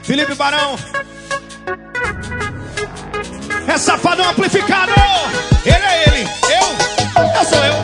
Felipe Barão. É safadão amplificado. Ele é ele, eu sou eu.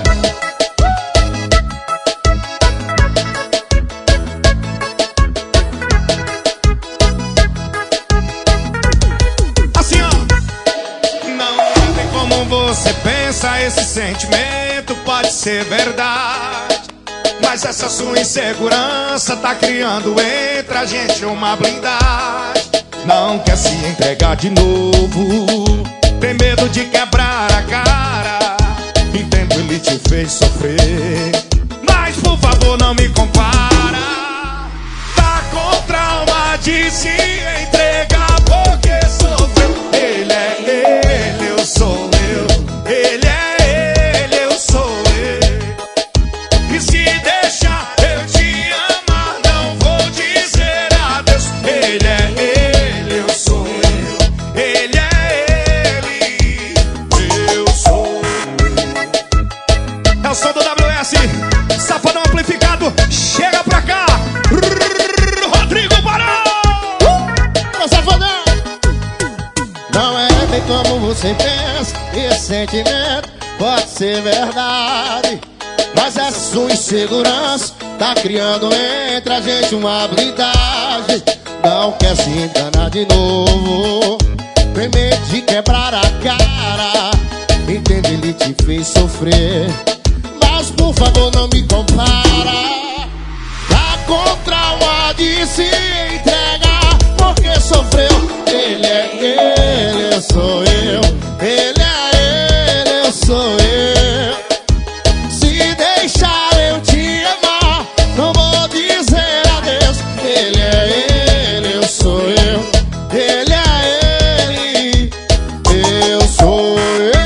Assim, ó. Não tem como você pensa, esse sentimento pode ser verdade, mas essa sua insegurança tá criando entre a gente uma blindagem. Não quer se entregar de novo, tem medo de quebrar a cara. Entendo, ele te fez sofrer, mas por favor não me compara. Tá com trauma de se entregar porque sofreu. Ele é ele, eu sou eu. Ele é ele, eu sou eu. E se deixar eu te amar, não vou dizer adeus. Ele é ele, eu sou eu. Ele é ele, eu sou eu. É o som do WS, Safadão amplificado. Chega pra cá, Rodrigo Barão. Safadão. Não é bem como você pensa, esse sentimento pode ser verdade, mas essa sua insegurança tá criando entre a gente uma blindagem. Não quer se enganar de novo, tem medo de quebrar a cara. Entende, ele te fez sofrer, mas por favor não me compara. Tá com trauma de se entregar porque sofreu. Ele é ele, eu sou eu. Ele é ele, eu sou eu. Se deixar eu te amar, não vou dizer adeus. Ele é ele, eu sou eu. Ele é ele, eu sou eu.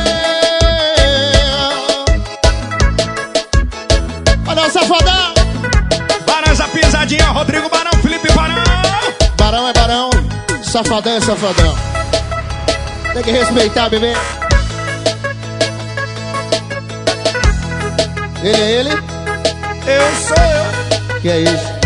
Olha o Safadão. Barão, essa pisadinha, Rodrigo Barão, Felipe Barão. Barão é barão, safadão é safadão. Tem que respeitar, bebê. Ele é ele, Eu sou eu. que é isso?